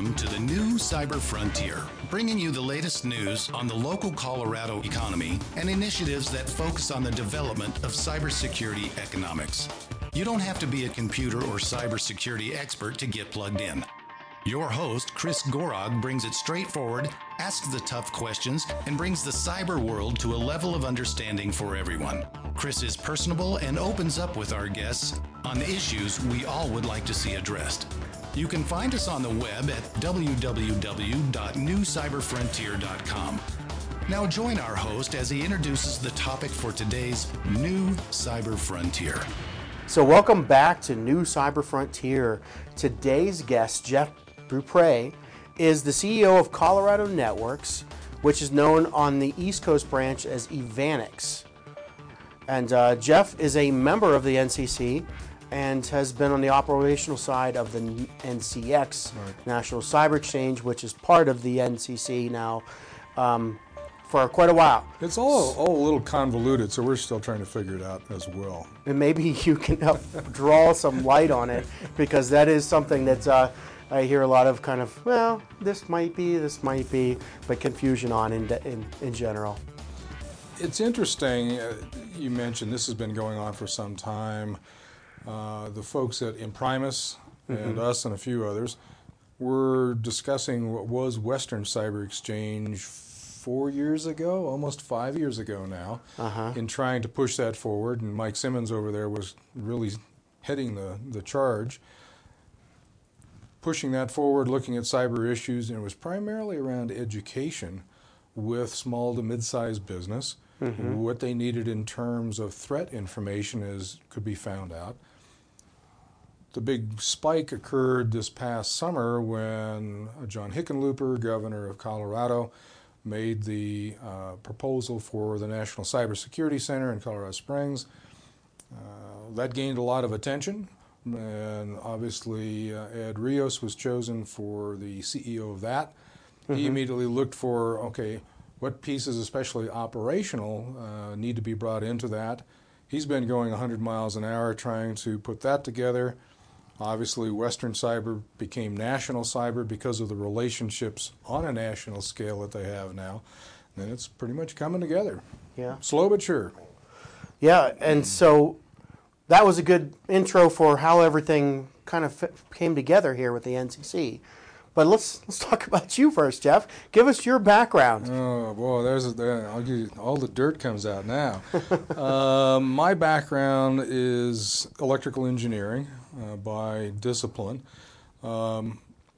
Welcome to the new Cyber Frontier, bringing you the latest news on the local Colorado economy and initiatives that focus on the development of cybersecurity economics. You don't have to be a computer or cybersecurity expert to get plugged in. Your host, Chris Gorog, brings it straightforward, asks the tough questions, and brings the cyber world to a level of understanding for everyone. Chris is personable and opens up with our guests on the issues we all would like to see addressed. You can find us on the web at www.newcyberfrontier.com. Now join our host as he introduces the topic for today's New Cyber Frontier. So welcome back to New Cyber Frontier. Today's guest, Jeff Beaupre, is the CEO of Colorado Networks, which is known on the East Coast branch as Evanix. And Jeff is a member of the NCC and has been on the operational side of the NCX, National Cyber Exchange, which is part of the NCC now, for quite a while. It's all a little convoluted, so we're still trying to figure it out as well. And maybe you can help draw some light on it, because that is something that I hear a lot of kind of, well, this might be, but confusion on in general. It's interesting, you mentioned this has been going on for some time. The folks at Imprimis and us and a few others were discussing what was Western Cyber Exchange 4 years ago, almost 5 years ago now, in trying to push that forward. And Mike Simmons over there was really heading the charge, pushing that forward, looking at cyber issues, and it was primarily around education with small to mid-sized business. What they needed in terms of threat information could be found out. The big spike occurred this past summer when John Hickenlooper, governor of Colorado, made the proposal for the National Cybersecurity Center in Colorado Springs. That gained a lot of attention, and obviously Ed Rios was chosen for the CEO of that. He immediately looked for, okay, what pieces, especially operational, need to be brought into that. He's been going 100 miles an hour trying to put that together. Obviously, Western Cyber became National Cyber because of the relationships on a national scale that they have now. And it's pretty much coming together. Yeah. Slow but sure. Yeah, and so that was a good intro for how everything kind of came together here with the NCC. But let's talk about you first, Jeff. Give us your background. Oh, boy, I'll give you, all the dirt comes out now. My background is electrical engineering by discipline. Went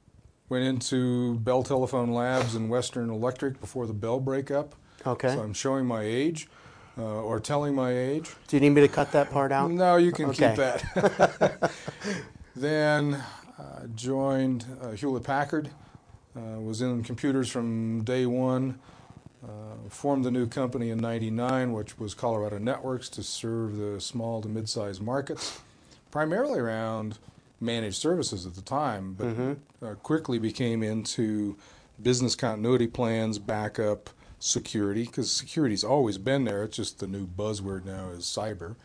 into Bell Telephone Labs and Western Electric before the Bell breakup. Okay. So I'm showing my age, or telling my age. Do you need me to cut that part out? No, you can keep that. Then joined Hewlett-Packard, was in computers from day one, formed the new company in '99, which was Colorado Networks, to serve the small to mid-sized markets, primarily around managed services at the time, but quickly became into business continuity plans, backup, security, because security's always been there. It's just the new buzzword now is cyber.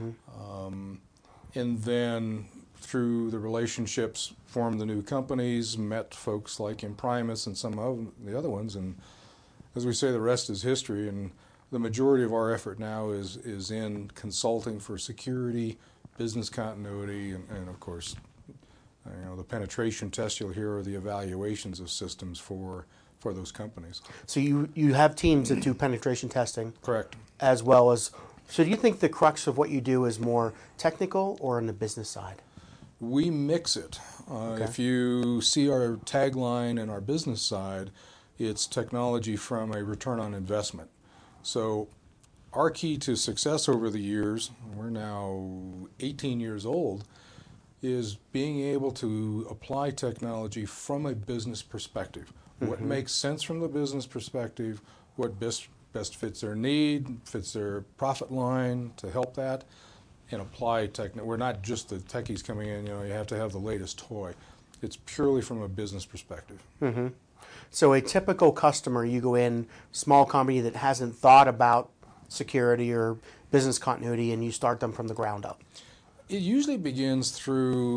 And then through the relationships, formed the new companies, met folks like Imprimis and some of the other ones, and as we say, the rest is history. And the majority of our effort now is in consulting for security, business continuity, and of course, the penetration tests you'll hear are the evaluations of systems for those companies. So you have teams that do penetration testing? Correct. As well as, so do you think the crux of what you do is more technical or on the business side? We mix it. If you see our tagline in our business side, it's technology from a return on investment. So our key to success over the years, we're now 18 years old, is being able to apply technology from a business perspective. What makes sense from the business perspective, what best fits their need, fits their profit line to help that, and apply We're not just the techies coming in, you have to have the latest toy. It's purely from a business perspective. So a typical customer, you go in, small company that hasn't thought about security or business continuity, and you start them from the ground up. It usually begins through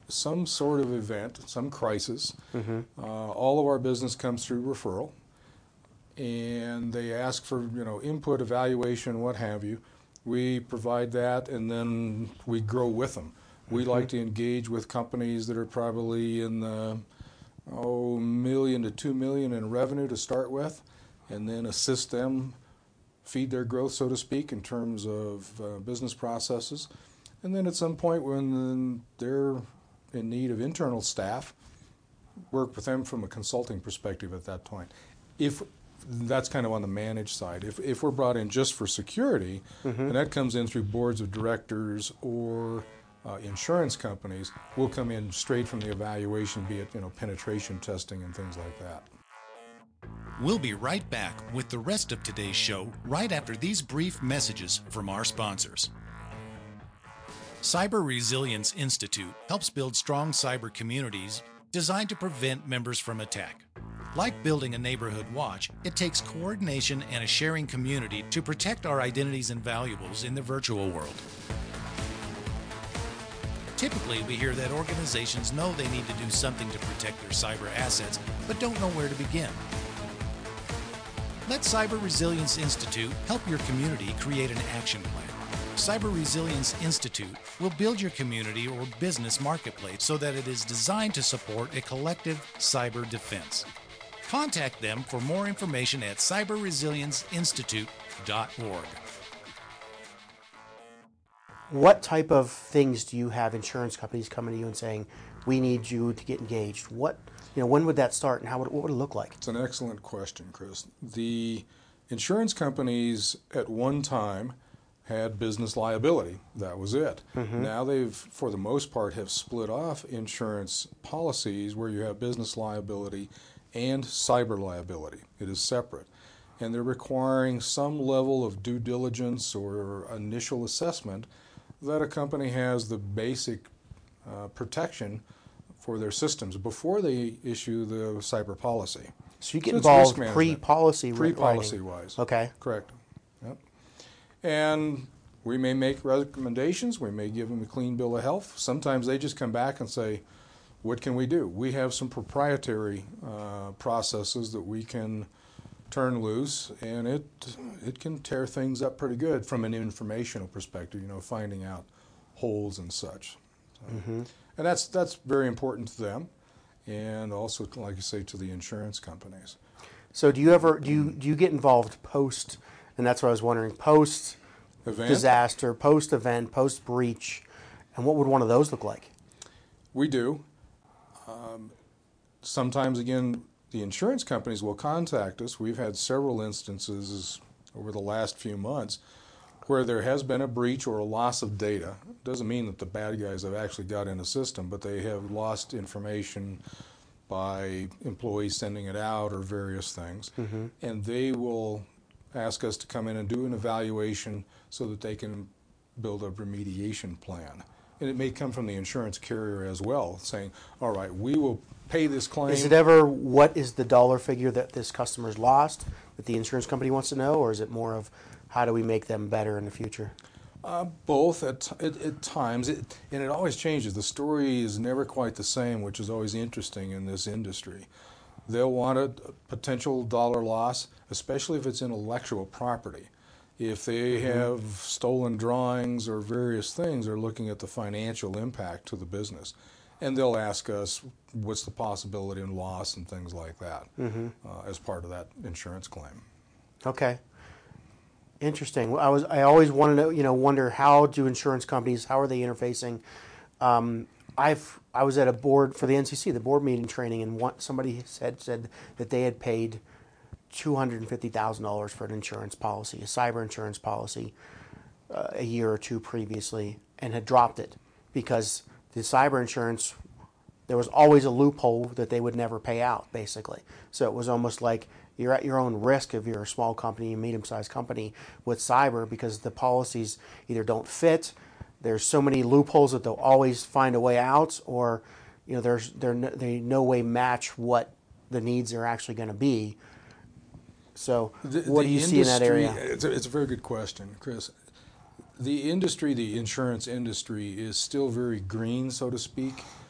some sort of event, some crisis. All of our business comes through referral, and they ask for input, evaluation, what have you. We provide that, and then we grow with them. We like to engage with companies that are probably in the $1 million to $2 million in revenue to start with, and then assist them feed their growth, so to speak, in terms of business processes. And then at some point when they're in need of internal staff, work with them from a consulting perspective at that point. If that's kind of on the managed side. If we're brought in just for security, and that comes in through boards of directors or insurance companies, we'll come in straight from the evaluation, be it penetration testing and things like that. We'll be right back with the rest of today's show right after these brief messages from our sponsors. Cyber Resilience Institute helps build strong cyber communities designed to prevent members from attack. Like building a neighborhood watch, it takes coordination and a sharing community to protect our identities and valuables in the virtual world. Typically, we hear that organizations know they need to do something to protect their cyber assets, but don't know where to begin. Let Cyber Resilience Institute help your community create an action plan. Cyber Resilience Institute will build your community or business marketplace so that it is designed to support a collective cyber defense. Contact them for more information at cyberresilienceinstitute.org. What type of things do you have insurance companies coming to you and saying, we need you to get engaged? When would that start, and what would it look like? It's an excellent question, Chris. The insurance companies at one time had business liability. That was it. Now they've, for the most part, have split off insurance policies where you have business liability and cyber liability. It is separate. And they're requiring some level of due diligence or initial assessment that a company has the basic protection for their systems before they issue the cyber policy. So you get involved pre-policy wise. Okay. Correct. Yep. And we may make recommendations. We may give them a clean bill of health. Sometimes they just come back and say, what can we do? We have some proprietary processes that we can turn loose, and it can tear things up pretty good from an informational perspective, finding out holes and such. So, and that's very important to them, and also, like you say, to the insurance companies. So do you get involved post, and that's what I was wondering, post disaster, post event, post breach, and what would one of those look like? We do. Sometimes, again, the insurance companies will contact us. We've had several instances over the last few months where there has been a breach or a loss of data. It doesn't mean that the bad guys have actually got in a system, but they have lost information by employees sending it out or various things. And they will ask us to come in and do an evaluation so that they can build a remediation plan. And it may come from the insurance carrier as well, saying, all right, we will pay this claim. Is it ever, what is the dollar figure that this customer's lost that the insurance company wants to know, or is it more of how do we make them better in the future? Both at times, and it always changes. The story is never quite the same, which is always interesting in this industry. They'll want a potential dollar loss, especially if it's intellectual property. If they have stolen drawings or various things, they're looking at the financial impact to the business. And they'll ask us what's the possibility of loss and things like that as part of that insurance claim. Okay. Interesting. I always wanted to wonder, how do insurance companies, how are they interfacing? I was at a board for the NCC, the board meeting training, and somebody said that they had paid $250,000 for an insurance policy, a cyber insurance policy, a year or two previously, and had dropped it because the cyber insurance, there was always a loophole that they would never pay out, basically. So it was almost like you're at your own risk if you're a small company, a medium-sized company with cyber, because the policies either don't fit, there's so many loopholes that they'll always find a way out, or they no way match what the needs are actually going to be. So what do you see in that area? It's a very good question, Chris. The industry, the insurance industry, is still very green, so to speak.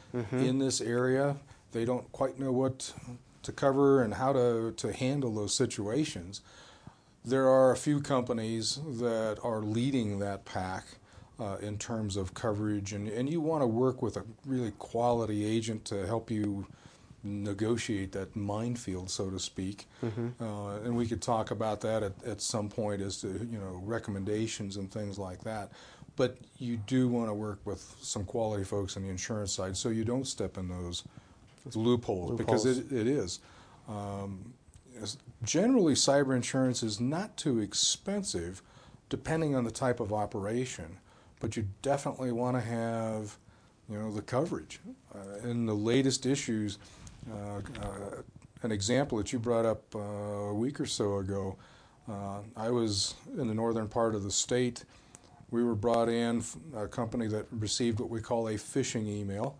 in this area. They don't quite know what to cover and how to handle those situations. There are a few companies that are leading that pack in terms of coverage, and you want to work with a really quality agent to help you negotiate that minefield, so to speak. And we could talk about that at some point as to, you know, recommendations and things like that. But you do want to work with some quality folks on the insurance side so you don't step in those loopholes. Because it is. Generally, cyber insurance is not too expensive depending on the type of operation, but you definitely want to have, you know, the coverage. In the latest issues, an example that you brought up a week or so ago, I was in the northern part of the state. We were brought in, a company that received what we call a phishing email.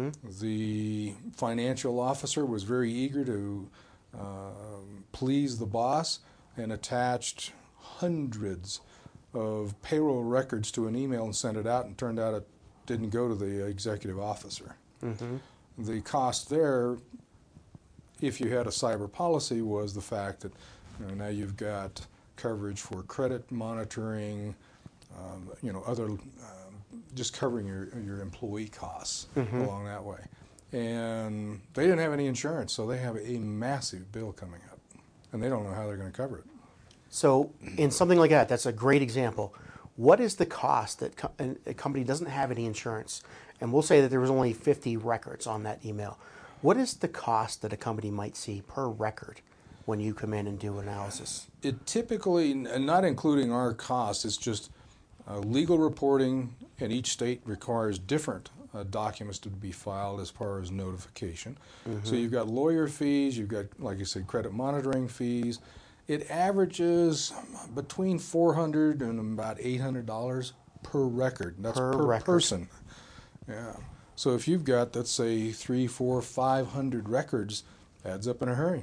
The financial officer was very eager to please the boss and attached hundreds of payroll records to an email and sent it out, and turned out it didn't go to the executive officer. The cost there, if you had a cyber policy, was the fact that, you know, now you've got coverage for credit monitoring, you know, other just covering your employee costs along that way. And they didn't have any insurance, so they have a massive bill coming up, and they don't know how they're going to cover it. So in something like that, that's a great example. What is the cost that a company doesn't have any insurance? And we'll say that there was only 50 records on that email. What is the cost that a company might see per record when you come in and do analysis? It typically, and not including our costs, it's just legal reporting, and each state requires different documents to be filed as far as notification. So you've got lawyer fees, you've got, like you said, credit monitoring fees. It averages between $400 and about $800 per record. That's per person. Yeah. So if you've got, let's say, 300, 400, 500 records, adds up in a hurry.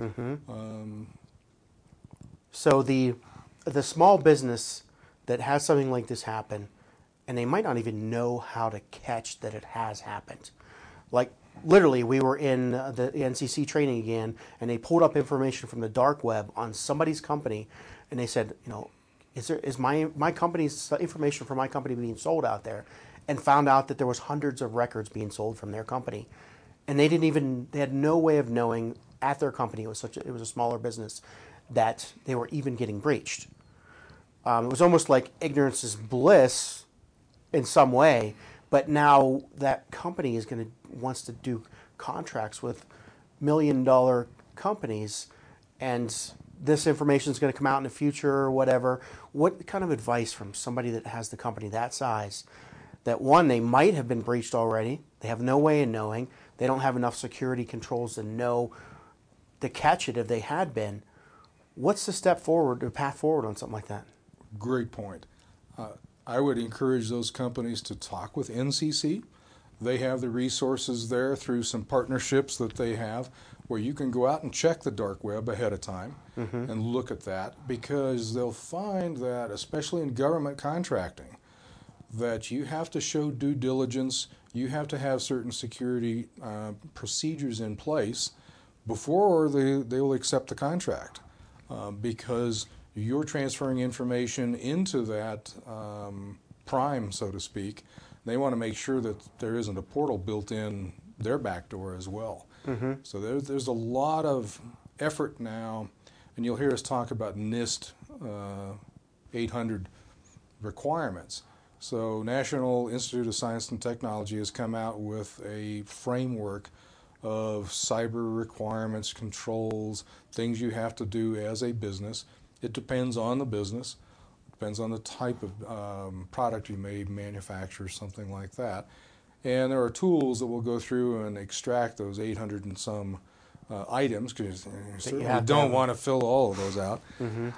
So the small business that has something like this happen, and they might not even know how to catch that it has happened. Like literally, we were in the NCC training again, and they pulled up information from the dark web on somebody's company, and they said, you know, is my company's information for my company being sold out there? And found out that there was hundreds of records being sold from their company, and they had no way of knowing at their company, it was a smaller business, that they were even getting breached. It was almost like ignorance is bliss in some way, but now that company wants to do contracts with $1 million companies, and this information is going to come out in the future or whatever. What kind of advice from somebody that has the company that size, that one, they might have been breached already, they have no way of knowing, they don't have enough security controls to know to catch it if they had been. What's the step forward, or path forward on something like that? Great point. I would encourage those companies to talk with NCC. They have the resources there through some partnerships that they have where you can go out and check the dark web ahead of time and look at that, because they'll find that, especially in government contracting, that you have to show due diligence, you have to have certain security procedures in place before they will accept the contract, because you're transferring information into that prime, so to speak. They want to make sure that there isn't a portal built in their back door as well. So there's a lot of effort now, and you'll hear us talk about NIST 800 requirements. So National Institute of Science and Technology has come out with a framework of cyber requirements, controls, things you have to do as a business. It depends on the business, depends on the type of product you may manufacture, something like that. And there are tools that will go through and extract those 800 and some items, because you certainly don't want to fill all of those out.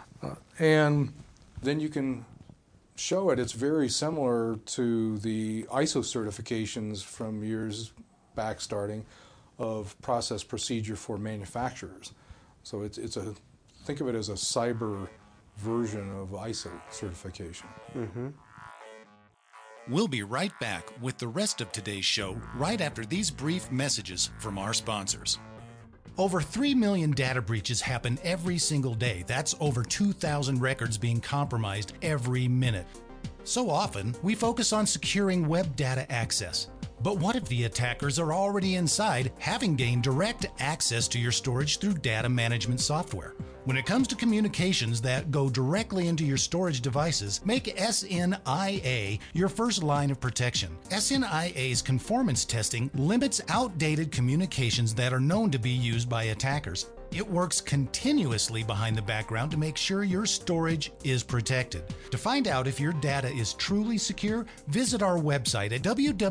And then you can show it. It's very similar to the ISO certifications from years back starting of process procedure for manufacturers. So think of it as a cyber version of ISO certification. We'll be right back with the rest of today's show right after these brief messages from our sponsors. Over 3 million data breaches happen every single day. That's over 2,000 records being compromised every minute. So often, we focus on securing web data access. But what if the attackers are already inside, having gained direct access to your storage through data management software? When it comes to communications that go directly into your storage devices, make SNIA your first line of protection. SNIA's conformance testing limits outdated communications that are known to be used by attackers. It works continuously behind the background to make sure your storage is protected. To find out if your data is truly secure, visit our website at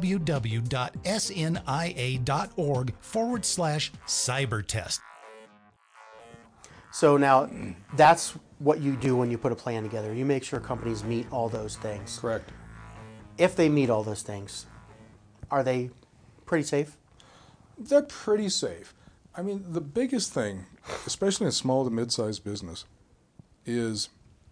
www.snia.org/cybertest. So now that's what you do when you put a plan together. You make sure companies meet all those things. Correct. If they meet all those things, are they pretty safe? They're pretty safe. I mean, the biggest thing, especially in small to mid-sized business, is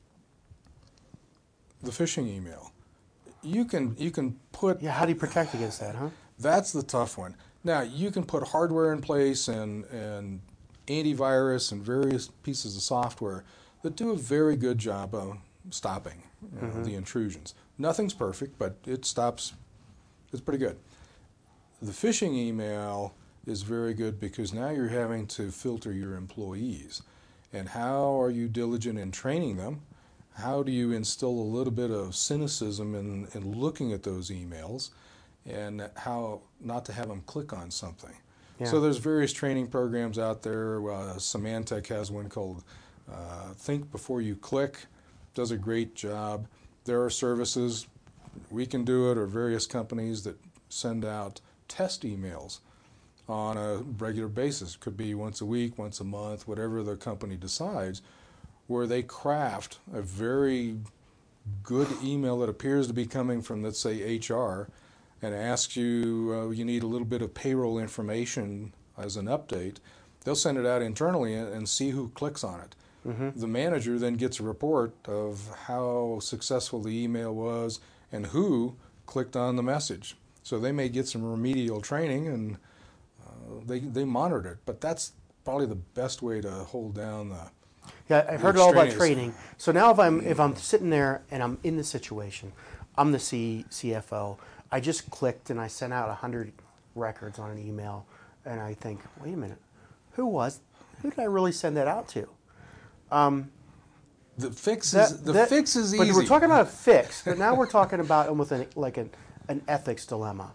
the phishing email. You can put... Yeah, how do you protect against that, huh? That's the tough one. Now, you can put hardware in place and antivirus and various pieces of software that do a very good job of stopping the intrusions. Nothing's perfect, but it stops. It's pretty good. The phishing email is very good because now you're having to filter your employees. And how are you diligent in training them? How do you instill a little bit of cynicism in looking at those emails, and how not to have them click on something? Yeah. So there's various training programs out there. Symantec has one called Think Before You Click. Does a great job. There are services, we can do it, or various companies that send out test emails on a regular basis. Could be once a week, once a month, whatever the company decides, where they craft a very good email that appears to be coming from, let's say, HR, and asks you, you need a little bit of payroll information as an update. They'll send it out internally and see who clicks on it. The manager then gets a report of how successful the email was and who clicked on the message. So they may get some remedial training, and they monitor it. But that's probably the best way to hold down the... Yeah, I heard all about training. So now if I'm sitting there and I'm in the situation, I'm the CFO, I just clicked and I sent out 100 records on an email, and I think, wait a minute, who did I really send that out to? The fix is easy. But we're talking about a fix, but now we're talking about almost an ethics dilemma.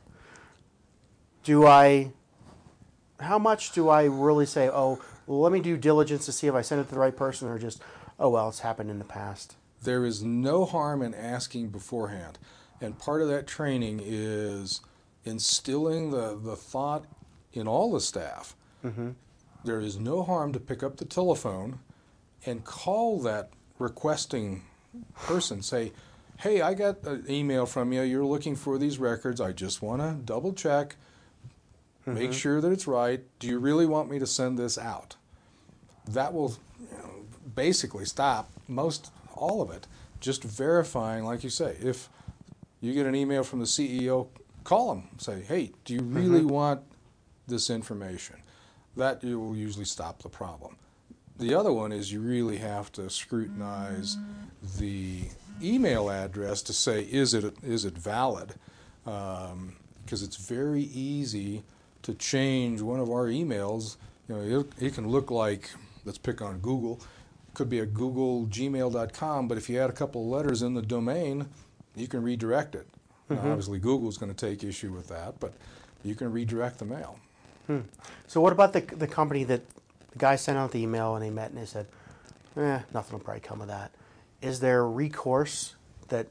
How much do I really say, oh, well, let me do diligence to see if I sent it to the right person, or just, oh, well, it's happened in the past? There is no harm in asking beforehand. And part of that training is instilling the thought in all the staff. There is no harm to pick up the telephone and call that requesting person. Say, hey, I got an email from you. You're looking for these records. I just want to double check, make sure that it's right. Do you really want me to send this out? That will basically stop all of it. Just verifying, like you say, if you get an email from the CEO, call him. Say, hey, do you really want this information? That will usually stop the problem. The other one is you really have to scrutinize the email address to say, is it valid? Because it's very easy to change one of our emails. It can look like, let's pick on Google. It could be a Google gmail.com, but if you add a couple of letters in the domain, you can redirect it. Now, obviously, Google's going to take issue with that, but you can redirect the mail. So what about the company that the guy sent out the email and they met and they said, nothing will probably come of that? Is there recourse that,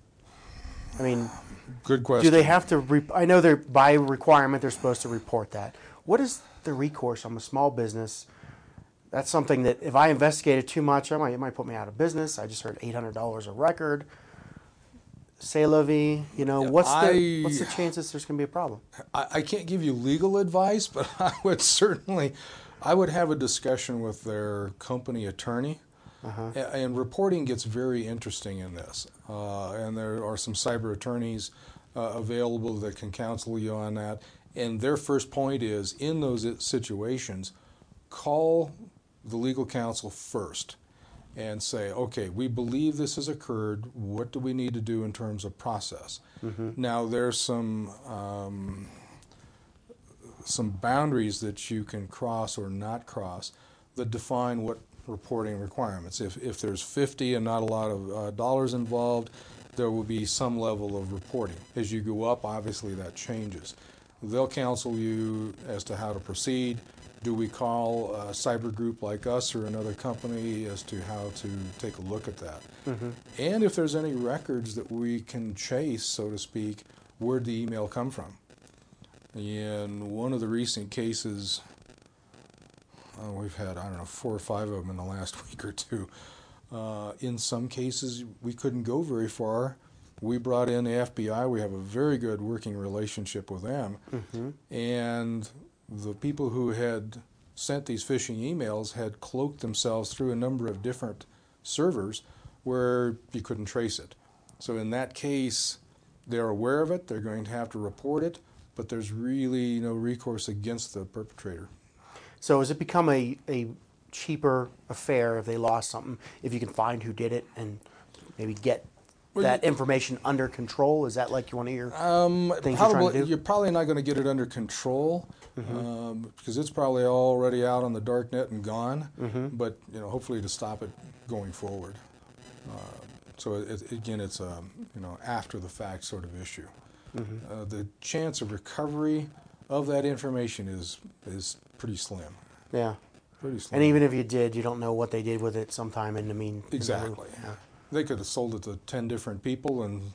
good question. Do they have to, I know they're by requirement they're supposed to report that. What is the recourse? I'm a small business. That's something that if I investigated too much, it might put me out of business. I just heard $800 a record. C'est la vie. What's the chances there's going to be a problem? I can't give you legal advice, but I would have a discussion with their company attorney. And reporting gets very interesting in this. And there are some cyber attorneys available that can counsel you on that. And their first point is, in those situations, call the legal counsel first and say, okay, we believe this has occurred. What do we need to do in terms of process? Now, there's some boundaries that you can cross or not cross that define what reporting requirements. If there's 50 and not a lot of dollars involved, there will be some level of reporting. As you go up, obviously that changes. They'll counsel you as to how to proceed. Do we call a cyber group like us or another company as to how to take a look at that? And if there's any records that we can chase, so to speak, where'd the email come from? In one of the recent cases, we've had, 4 or 5 of them in the last week or two. In some cases, we couldn't go very far. We brought in the FBI. We have a very good working relationship with them. And the people who had sent these phishing emails had cloaked themselves through a number of different servers where you couldn't trace it. So in that case, they're aware of it. They're going to have to report it. But there's really no recourse against the perpetrator. So has it become a cheaper affair if they lost something, if you can find who did it and maybe get that information under control? Is that like one of your things you're trying to do? You're probably not going to get it under control because it's probably already out on the dark net and gone. But hopefully to stop it going forward. So it's a after the fact sort of issue. The chance of recovery of that information is pretty slim. Yeah. Pretty slim. And even if you did, you don't know what they did with it sometime in the mean. Exactly. Yeah. They could have sold it to 10 different people, and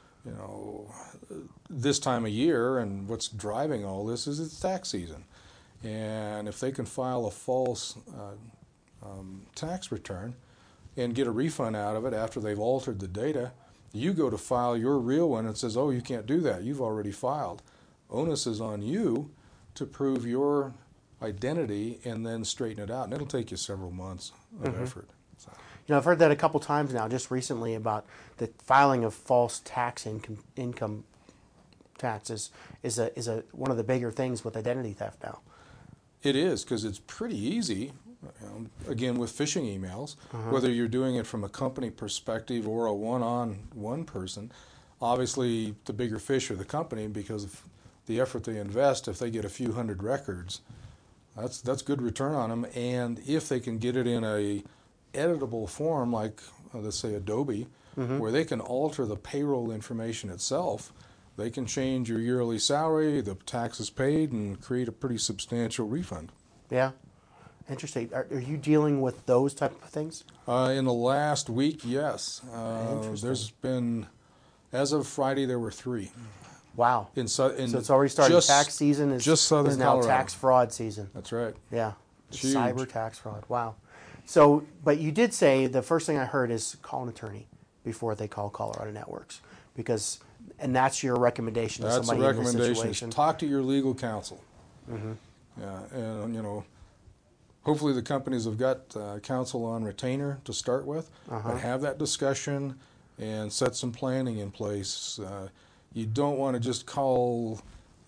this time of year, and what's driving all this is it's tax season. And if they can file a false tax return and get a refund out of it after they've altered the data, you go to file your real one and it says, oh, you can't do that. You've already filed. Onus is on you to prove your identity and then straighten it out. And it'll take you several months of effort. So. I've heard that a couple times now, just recently, about the filing of false income taxes is one of the bigger things with identity theft now. It is, because it's pretty easy. Again, with phishing emails, whether you're doing it from a company perspective or a one-on-one person, obviously the bigger fish are the company because of the effort they invest. If they get a few hundred records, that's good return on them. And if they can get it in a editable form, like let's say Adobe, where they can alter the payroll information itself, they can change your yearly salary, the taxes paid, and create a pretty substantial refund. Yeah. Interesting. Are you dealing with those type of things? In the last week, yes. There's been, as of Friday, there were 3. Wow. So it's already started. Just, tax season is Southern now Colorado. Tax fraud season. That's right. Yeah. Huge. Cyber tax fraud. Wow. So, but you did say the first thing I heard is call an attorney before they call Colorado Networks, and that's your recommendation to somebody in this situation. Talk to your legal counsel. Yeah, and hopefully the companies have got counsel on retainer to start with, but have that discussion and set some planning in place. You don't want to just call,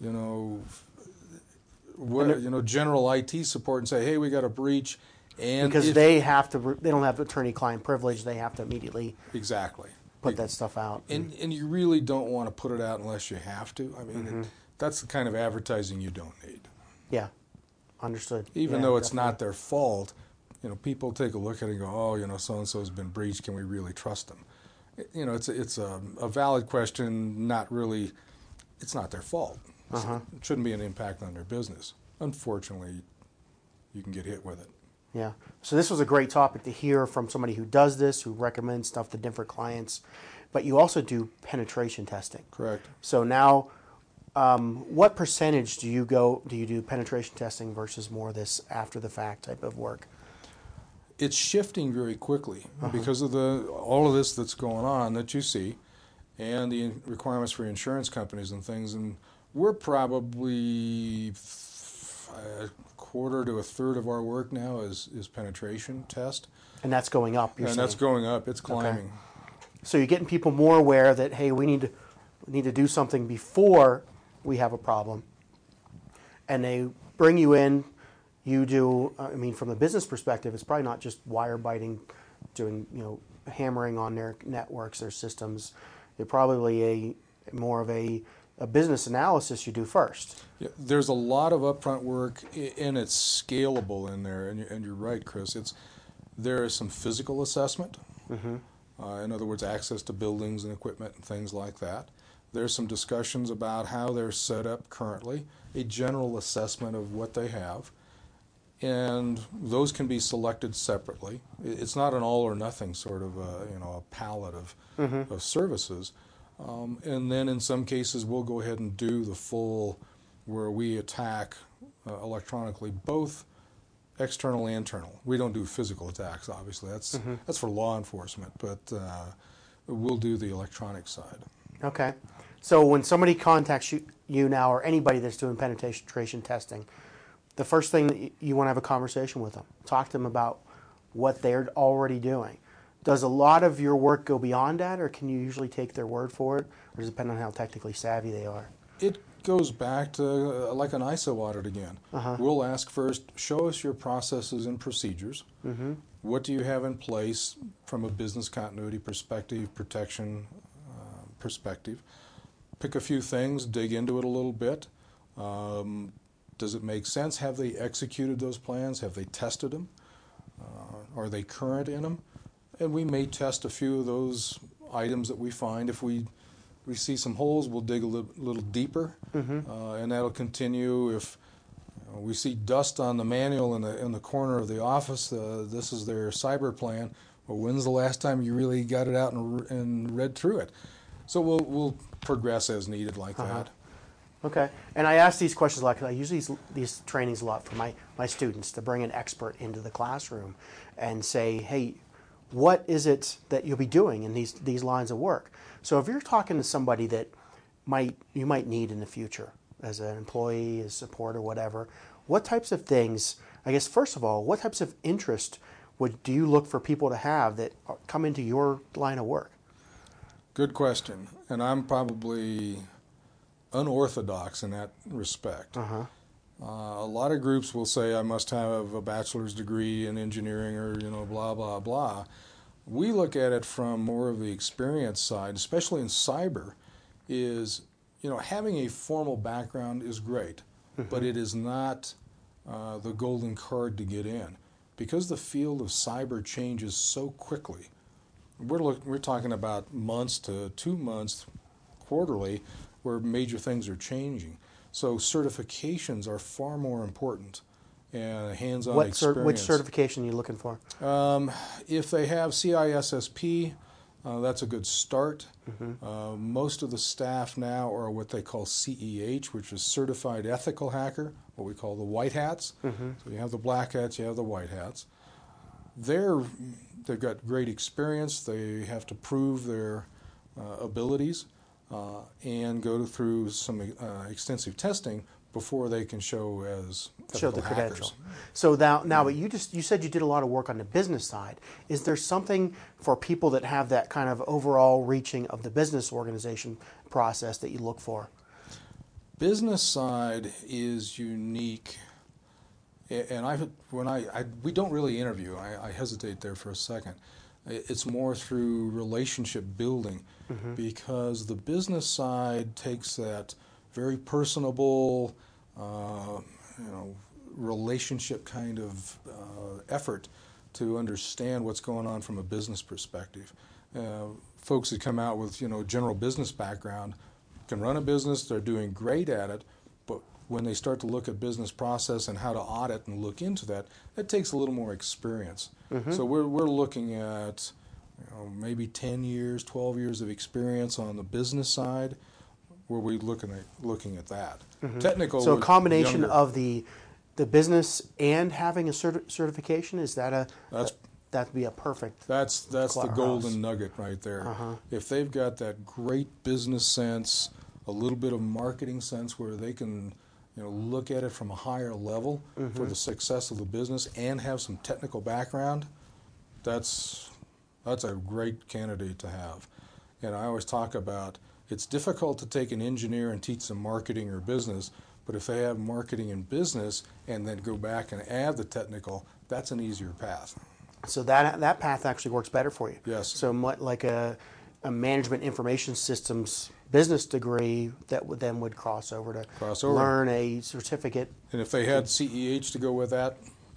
general IT support and say, hey, we got a breach. And because they don't have attorney-client privilege, they have to immediately put that stuff out. And you really don't want to put it out unless you have to. I mean, that's the kind of advertising you don't need. Yeah, understood. Even though it's not their fault, people take a look at it and go, oh, so-and-so's been breached. Can we really trust them? It's a valid question. Not really. It's not their fault. So it shouldn't be an impact on their business. Unfortunately, you can get hit with it. Yeah. So this was a great topic to hear from somebody who does this, who recommends stuff to different clients. But you also do penetration testing. Correct. So now, what percentage do you do penetration testing versus more this after the fact type of work? It's shifting very quickly because of all of this that's going on that you see, and the requirements for insurance companies and things. And we're probably a quarter to a third of our work now is penetration test. And that's going up, you're saying? And that's going up. It's climbing. Okay. So you're getting people more aware that, hey, we need to need to do something before we have a problem, and they bring you in. You do. I mean, from a business perspective, it's probably not just wire biting, doing hammering on their networks, their systems. They're probably more of a business analysis you do first. Yeah, there's a lot of upfront work, and it's scalable in there. And you're right, Chris. There is some physical assessment. In other words, access to buildings and equipment and things like that. There's some discussions about how they're set up currently, a general assessment of what they have, and those can be selected separately. It's not an all or nothing sort of a palette of services. And then in some cases, we'll go ahead and do the full, where we attack electronically both external and internal. We don't do physical attacks, obviously. That's for law enforcement, but we'll do the electronic side. Okay. So when somebody contacts you now, or anybody that's doing penetration testing, the first thing that you want to have a conversation with them. Talk to them about what they're already doing. Does a lot of your work go beyond that, or can you usually take their word for it, or does it depend on how technically savvy they are? It goes back to like an ISO audit again. We'll ask first, show us your processes and procedures. What do you have in place from a business continuity perspective, protection perspective? Pick a few things, dig into it a little bit. Does it make sense? Have they executed those plans? Have they tested them? Are they current in them? And we may test a few of those items that we find. If we see some holes, we'll dig a little deeper, and that'll continue. If we see dust on the manual in the corner of the office, this is their cyber plan. Well, when's the last time you really got it out and read through it? So we'll progress as needed like that. Okay. And I ask these questions a lot because I use these trainings a lot for my students, to bring an expert into the classroom and say, hey, what is it that you'll be doing in these lines of work? So if you're talking to somebody that you might need in the future as an employee, as support or whatever, what types of things, I guess first of all, what types of interest do you look for people to have that come into your line of work? Good question. And I'm probably unorthodox in that respect. A lot of groups will say I must have a bachelor's degree in engineering or blah blah blah. We look at it from more of the experience side, especially in cyber. Is having a formal background is great, but it is not the golden card to get in, because the field of cyber changes so quickly. We're talking about months to 2 months quarterly where major things are changing. So certifications are far more important, and hands-on experience. Which certification are you looking for? If they have CISSP, that's a good start. Most of the staff now are what they call CEH, which is Certified Ethical Hacker, what we call the white hats. So you have the black hats, you have the white hats. They've got great experience. They have to prove their abilities and go through some extensive testing before they can show the credential. So now, but you said you did a lot of work on the business side. Is there something for people that have that kind of overall reaching of the business organization process that you look for? Business side is unique, and we don't really interview. I hesitate there for a second. It's more through relationship building, because the business side takes that very personable, relationship kind of effort to understand what's going on from a business perspective. Folks that come out with general business background can run a business. They're doing great at it, but when they start to look at business process and how to audit and look into that, that takes a little more experience. So we're looking at maybe 10 years, 12 years of experience on the business side, where we're looking at that. Technical. So a combination of the business and having a certification, is that that'd be a perfect. That's the golden nugget right there. If they've got that great business sense, a little bit of marketing sense, where they can look at it from a higher level for the success of the business, and have some technical background, that's a great candidate to have. And I always talk about it's difficult to take an engineer and teach them marketing or business, but if they have marketing and business and then go back and add the technical, that's an easier path. So that path actually works better for you. Yes. So like a management information systems business degree that would cross over to learn a certificate. And if they had CEH to go with that,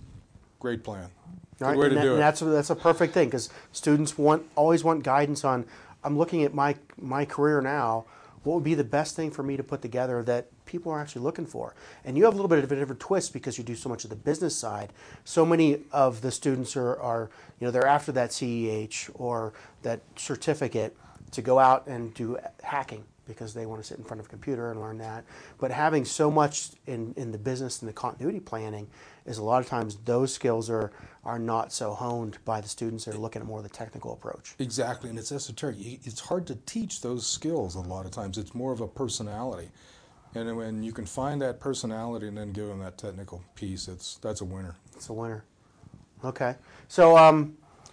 great plan. Good Right? way to do it. That's a perfect thing, because students always want guidance on, I'm looking at my career now, what would be the best thing for me to put together that people are actually looking for? And you have a little bit of a different twist because you do so much of the business side. So many of the students are they're after that CEH or that certificate to go out and do hacking because they want to sit in front of a computer and learn that. But having so much in the business and the continuity planning is a lot of times those skills are not so honed by the students that are looking at more of the technical approach. Exactly, and it's esoteric. It's hard to teach those skills a lot of times. It's more of a personality. And when you can find that personality and then give them that technical piece, that's a winner. It's a winner. Okay. So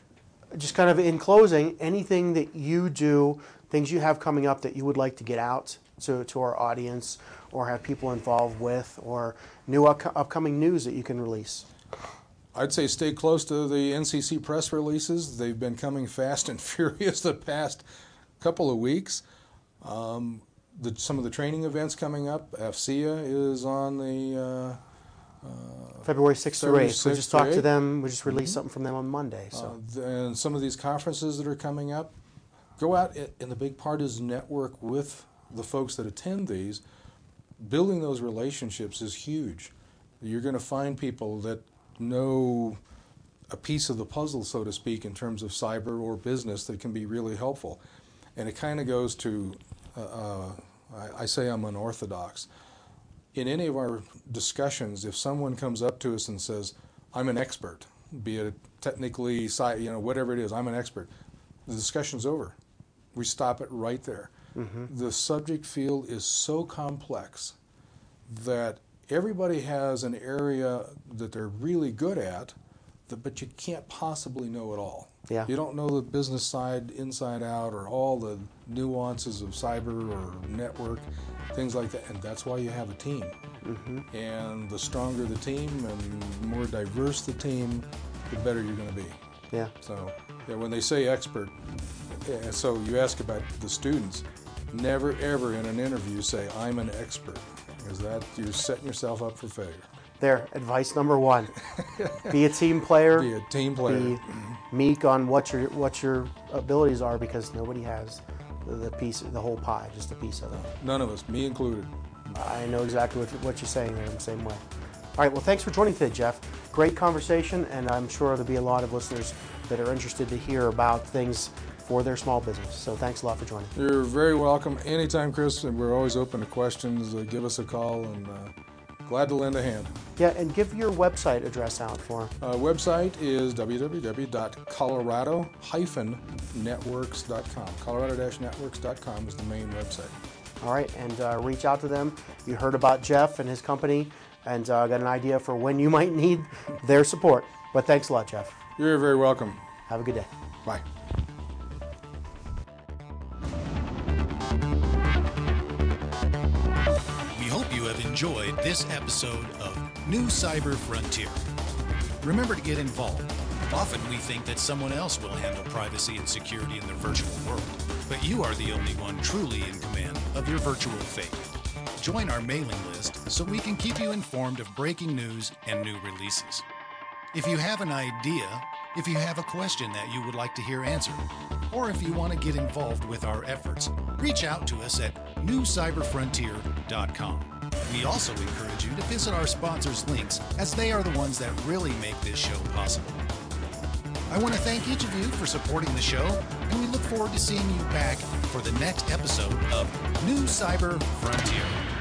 just kind of in closing, anything that you do, things you have coming up that you would like to get out to our audience or have people involved with, or new upcoming news that you can release? I'd say stay close to the NCC press releases. They've been coming fast and furious the past couple of weeks. Some of the training events coming up. AFCEA is on the February 6th or 8th. We just talked to 8th. them. We just released something from them on Monday. So And some of these conferences that are coming up, go out, and the big part is network with the folks that attend these. Building those relationships is huge. You're going to find people that know a piece of the puzzle, so to speak, in terms of cyber or business that can be really helpful. And it kind of goes to, I say I'm unorthodox. In any of our discussions, if someone comes up to us and says, I'm an expert, be it technically, whatever it is, I'm an expert, the discussion's over. We stop it right there. The subject field is so complex that everybody has an area that they're really good at, but you can't possibly know it all. Yeah. You don't know the business side inside out or all the nuances of cyber or network, things like that, and that's why you have a team. And the stronger the team and the more diverse the team, the better you're going to be. yeah. So when they say expert, so you ask about the students, never ever in an interview say, I'm an expert, because that you're setting yourself up for failure. There, advice number one. Be a team player. Be a team player. Be meek on what your abilities are, because nobody has the whole pie, just a piece of it. None of us, me included. I know exactly what you're saying there in the same way. All right, well, thanks for joining today, Jeff. Great conversation, and I'm sure there'll be a lot of listeners that are interested to hear about things for their small business. So thanks a lot for joining. You're very welcome anytime, Chris, and we're always open to questions. Give us a call, and glad to lend a hand. Yeah, and give your website address out for Website is www.colorado-networks.com. Colorado-networks.com is the main website. All right, and reach out to them. You heard about Jeff and his company, and got an idea for when you might need their support. But thanks a lot, Jeff. You're very welcome. Have a good day. Bye. We hope you have enjoyed this episode of New Cyber Frontier. Remember to get involved. Often we think that someone else will handle privacy and security in the virtual world, but you are the only one truly in command of your virtual fate. Join our mailing list so we can keep you informed of breaking news and new releases. If you have an idea, if you have a question that you would like to hear answered, or if you want to get involved with our efforts, reach out to us at newcyberfrontier.com. We also encourage you to visit our sponsors' links, as they are the ones that really make this show possible. I want to thank each of you for supporting the show, and we look forward to seeing you back for the next episode of New Cyber Frontier.